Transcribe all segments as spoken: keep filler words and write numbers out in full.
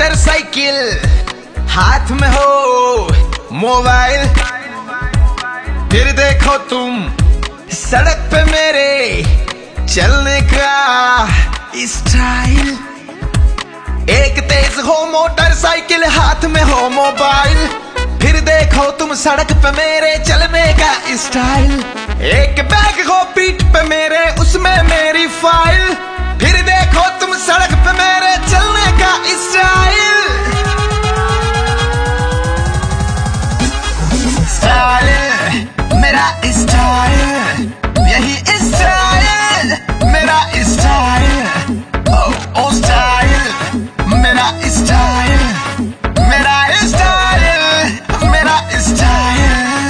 Motorcycle, हाथ में हो मोबाइल, फिर देखो तुम सड़क पे मेरे चलने का स्टाइल। एक तेज हो मोटरसाइकिल, हाथ में हो मोबाइल, फिर देखो तुम सड़क पे मेरे चलने का स्टाइल। एक बैग हो पीठ पे मेरे, उसमें मेरी फाइल, फिर देखो तुम सड़क पे मेरे चलने का स्टाइल। स्टाइल मेरा स्टाइल, यही स्टाइल मेरा स्टाइल। ओ ओ स्टाइल मेरा स्टाइल, मेरा स्टाइल मेरा स्टाइल।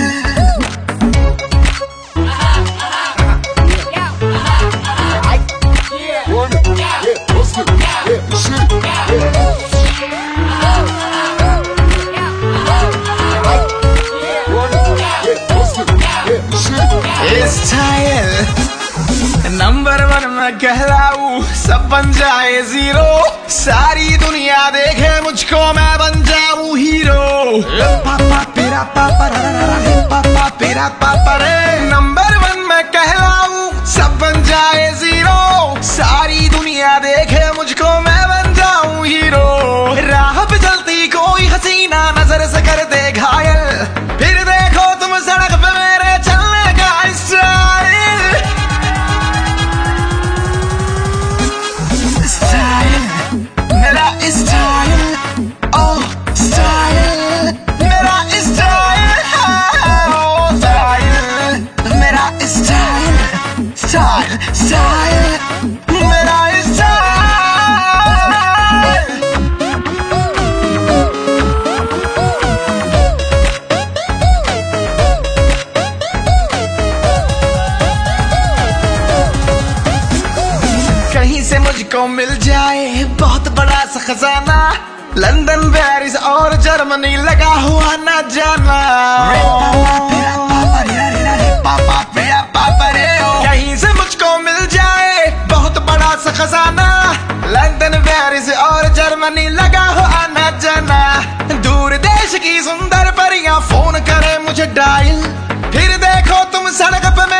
स्टाइल नंबर वन में कहलाऊं, सब बन जाए जीरो, सारी दुनिया देखे मुझको मैं बन जाऊं हीरो। पापा पेरा पापा पापा पेरा पापा रे, नंबर वन में कहलाऊं, सब बन जाए जीरो, सारी दुनिया देखे मुझको मैं बन जाऊं हीरो। राह पे चलती कोई हसीना नजर से कर दे घायल, फिर देखो तुम सड़क पे मेरे चलने का स्टाइल। स्टाइल मेरा स्टाइल, ओह स्टाइल मेरा स्टाइल, ओह स्टाइल मेरा स्टाइल, स्टाइल स्टाइल मेरा स्टाइल। कहीं से मुझको मिल जाए बहुत बड़ा सा खजाना, लंदन पेरिस और जर्मनी लगा हुआ ना जाना। कहीं से मुझको मिल जाए बहुत बड़ा सा खजाना, लंदन पेरिस और जर्मनी लगा हुआ ना जाना। दूर देश की सुंदर परियां फोन करे मुझे डायल, फिर देखो तुम सड़क पे